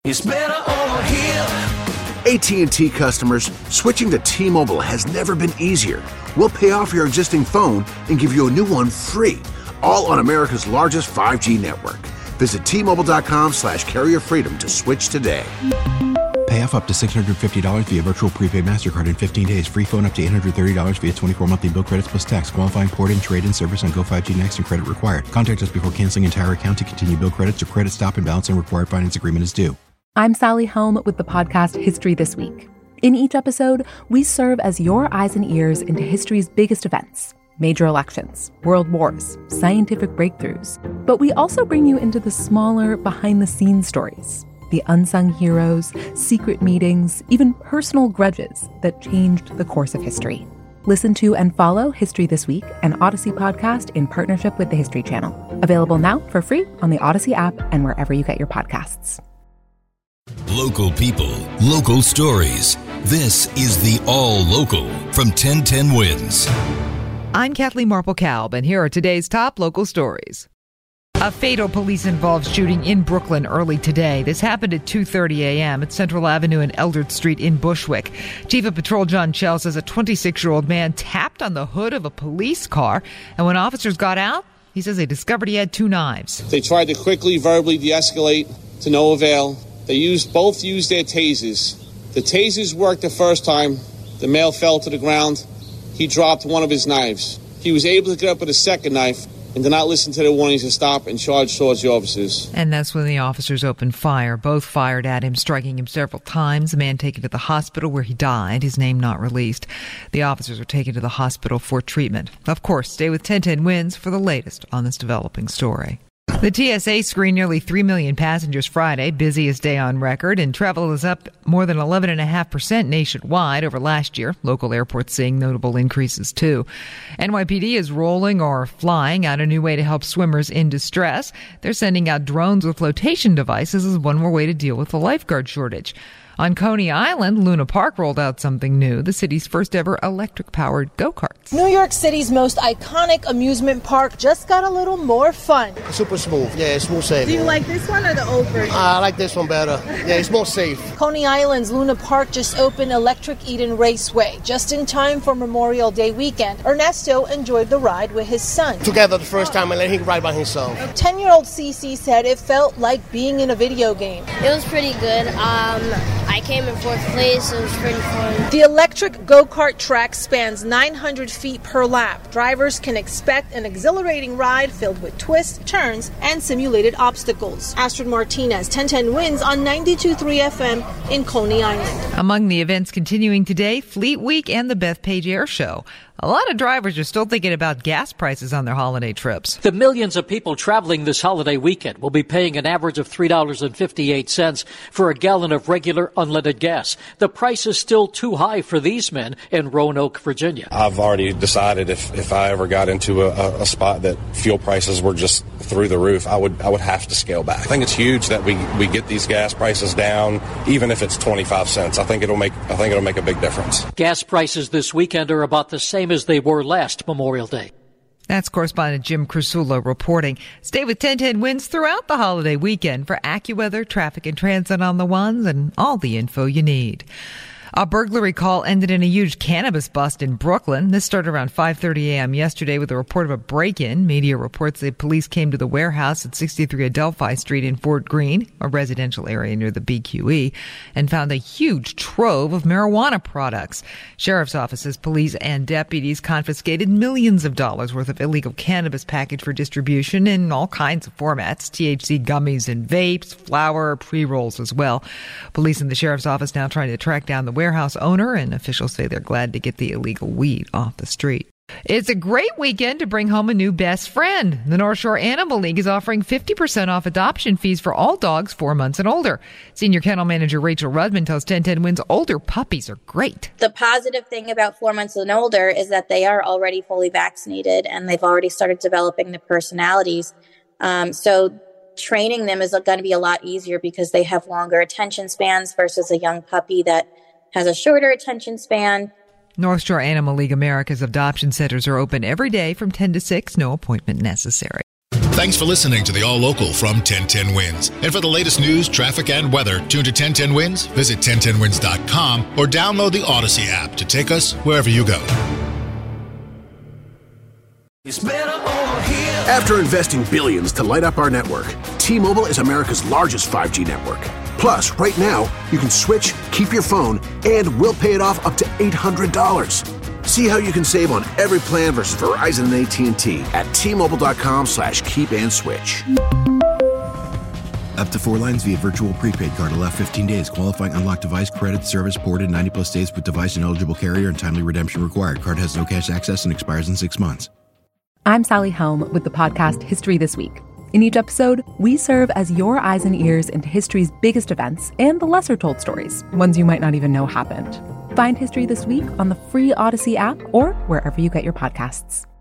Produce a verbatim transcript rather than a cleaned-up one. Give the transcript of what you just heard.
It's better over here. A T and T customers, switching to T-Mobile has never been easier. We'll pay off your existing phone and give you a new one free, all on America's largest five G network. Visit T-Mobile.com slash carrier freedom to switch today. Pay off up to six hundred fifty dollars via virtual prepaid MasterCard in fifteen days. Free phone up to eight hundred thirty dollars via twenty-four monthly bill credits plus tax. Qualifying port and trade-in service on Go five G Next and credit required. Contact us before canceling entire account to continue bill credits or credit stop and balance and required finance agreement is due. I'm Sally Helm with the podcast History This Week. In each episode, we serve as your eyes and ears into history's biggest events, major elections, world wars, scientific breakthroughs. But we also bring you into the smaller, behind-the-scenes stories, the unsung heroes, secret meetings, even personal grudges that changed the course of history. Listen to and follow History This Week, an Odyssey podcast in partnership with the History Channel. Available now for free on the Odyssey app and wherever you get your podcasts. Local people, local stories. This is the All Local from ten ten Wins. I'm Kathleen Marple-Kalb, and here are today's top local stories. A fatal police-involved shooting in Brooklyn early today. This happened at two thirty a.m. at Central Avenue and Eldred Street in Bushwick. Chief of Patrol John Chell says a twenty-six-year-old man tapped on the hood of a police car, and when officers got out, he says they discovered he had two knives. They tried to quickly verbally de-escalate to no avail. They used both used their tasers. The tasers worked the first time. The male fell to the ground. He dropped one of his knives. He was able to get up with a second knife and did not listen to the warnings to stop and charge towards the officers. And that's when the officers opened fire. Both fired at him, striking him several times. The man taken to the hospital where he died, his name not released. The officers were taken to the hospital for treatment. Of course, stay with ten ten Wins for the latest on this developing story. The T S A screened nearly three million passengers Friday, busiest day on record, and travel is up more than eleven point five percent nationwide over last year. Local airports seeing notable increases, too. N Y P D is rolling or flying out a new way to help swimmers in distress. They're sending out drones with flotation devices as one more way to deal with the lifeguard shortage. On Coney Island, Luna Park rolled out something new, the city's first ever electric-powered go-karts. New York City's most iconic amusement park just got a little more fun. Super smooth. Yeah, it's more safe. Do you like this one or the old version? Uh, I like this one better. Yeah, it's more safe. Coney Island's Luna Park just opened Electric Eden Raceway, just in time for Memorial Day weekend. Ernesto enjoyed the ride with his son. Together the first time and let him ride by himself. ten-year-old Cece said it felt like being in a video game. It was pretty good. Um... I came in fourth place. It was pretty fun. The electric go-kart track spans nine hundred feet per lap. Drivers can expect an exhilarating ride filled with twists, turns, and simulated obstacles. Astrid Martinez, ten ten Wins on ninety-two point three F M in Coney Island. Among the events continuing today, Fleet Week and the Bethpage Air Show. A lot of drivers are still thinking about gas prices on their holiday trips. The millions of people traveling this holiday weekend will be paying an average of three dollars and fifty-eight cents for a gallon of regular unleaded gas. The price is still too high for these men in Roanoke, Virginia. I've already decided if, if I ever got into a, a spot that fuel prices were just through the roof, I would I would have to scale back. I think it's huge that we, we get these gas prices down, even if it's twenty-five cents. I think it'll make I think it'll make a big difference. Gas prices this weekend are about the same as they were last Memorial Day. That's correspondent Jim Crusulo reporting. Stay with ten ten Wins throughout the holiday weekend for AccuWeather, traffic and transit on the ones, and all the info you need. A burglary call ended in a huge cannabis bust in Brooklyn. This started around five thirty a.m. yesterday with a report of a break-in. Media reports that police came to the warehouse at sixty-three Adelphi Street in Fort Greene, a residential area near the B Q E, and found a huge trove of marijuana products. Sheriff's offices, police, and deputies confiscated millions of dollars worth of illegal cannabis packaged for distribution in all kinds of formats, T H C gummies and vapes, flour, pre-rolls as well. Police and the sheriff's office now trying to track down the warehouse owner, and officials say they're glad to get the illegal weed off the street. It's a great weekend to bring home a new best friend. The North Shore Animal League is offering fifty percent off adoption fees for all dogs four months and older. Senior kennel manager Rachel Rudman tells ten ten Wins older puppies are great. The positive thing about four months and older is that they are already fully vaccinated and they've already started developing the personalities. Um, so training them is going to be a lot easier because they have longer attention spans versus a young puppy that has a shorter attention span. North Shore Animal League America's adoption centers are open every day from ten to six. No appointment necessary. Thanks for listening to the All Local from ten ten Wins. And for the latest news, traffic, and weather, tune to ten ten Wins, visit ten ten wins dot com, or download the Odyssey app to take us wherever you go. It's better over here. After investing billions to light up our network, T-Mobile is America's largest five G network. Plus, right now, you can switch, keep your phone, and we'll pay it off up to eight hundred dollars. See how you can save on every plan versus Verizon and A T and T at T-Mobile.com slash keep and switch. Up to four lines via virtual prepaid card. Allow fifteen days. Qualifying unlocked device credit service ported ninety plus days with device and eligible carrier and timely redemption required. Card has no cash access and expires in six months. I'm Sally Helm with the podcast History This Week. In each episode, we serve as your eyes and ears into history's biggest events and the lesser told stories, ones you might not even know happened. Find History This Week on the free Odyssey app or wherever you get your podcasts.